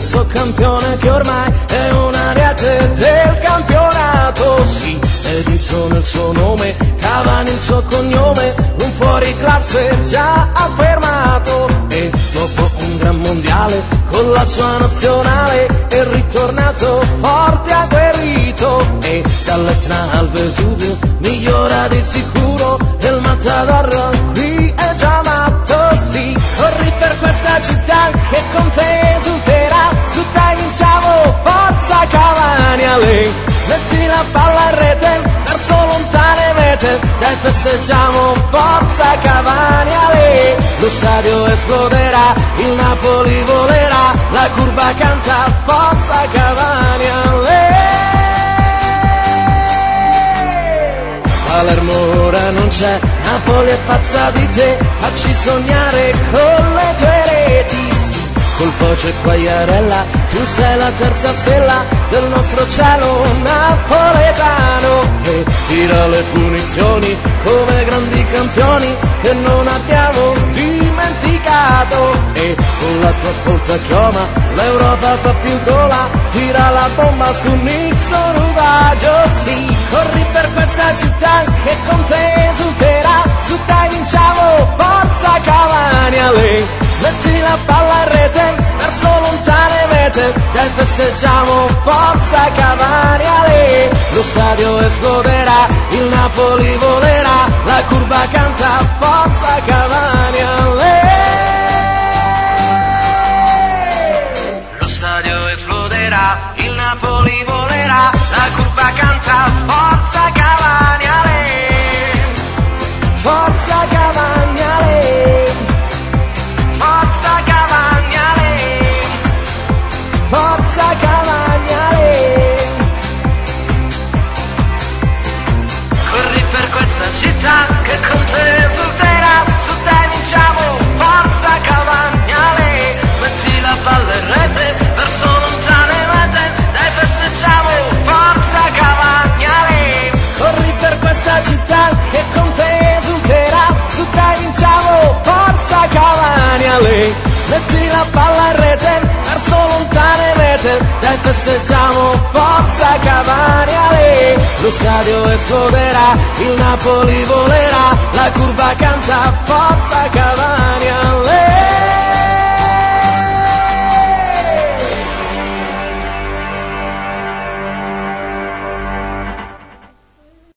questo campione che ormai è un ariete del campionato, sì, Edinson è il suo nome, Cavani il suo cognome, un fuori classe già affermato, e dopo un gran mondiale con la sua nazionale è ritornato forte agguerrito, e dall'Etna al Vesuvio migliora di sicuro, e il Matador qui è già matto, sì, corri per questa città che con te esulterà, su dai vinciamo, forza Cavani Ale, metti la palla in rete, verso lontane mete, dai festeggiamo, forza Cavani Ale, lo stadio esploderà, il Napoli volerà, la curva canta, forza Cavani Ale. Palermo ora non c'è, Napoli è pazza di te, facci sognare con le tue reti, sì, col Poce Quagliarella, tu sei la terza stella del nostro cielo napoletano, e tira le punizioni come grandi campioni che non abbiamo dimenticato, e con la tua folta chioma l'Europa fa più gola, tira la bomba Scunizzo Rubaggio, sì, corri per questa città che con te esulterà, su dai vinciamo, forza Cavani Ale, metti la palla in rete, verso lontane mete, dai festeggiamo, forza Cavani Ale, lo stadio esploderà, il Napoli volerà, la curva canta, forza Cavani Ale. Lo stadio esploderà, il Napoli volerà, la curva canta, forza Cavani Ale, forza Cavani Ale, forza Cavani Ale, forza Cavani Ale. Corri per questa città che con te esulterà, su te vinciamo, forza Cavani Ale, metti la palla in rete, verso lontane mete, dai festeggiamo, forza Cavani Ale. Corri per questa città che con te esulterà, su te vinciamo, forza Cavani Ale, metti la palla in rete, verso lontane mete, dai festeggiamo, forza Cavani Ale, lo stadio esploderà, il Napoli volerà, la curva canta, forza Cavani Ale.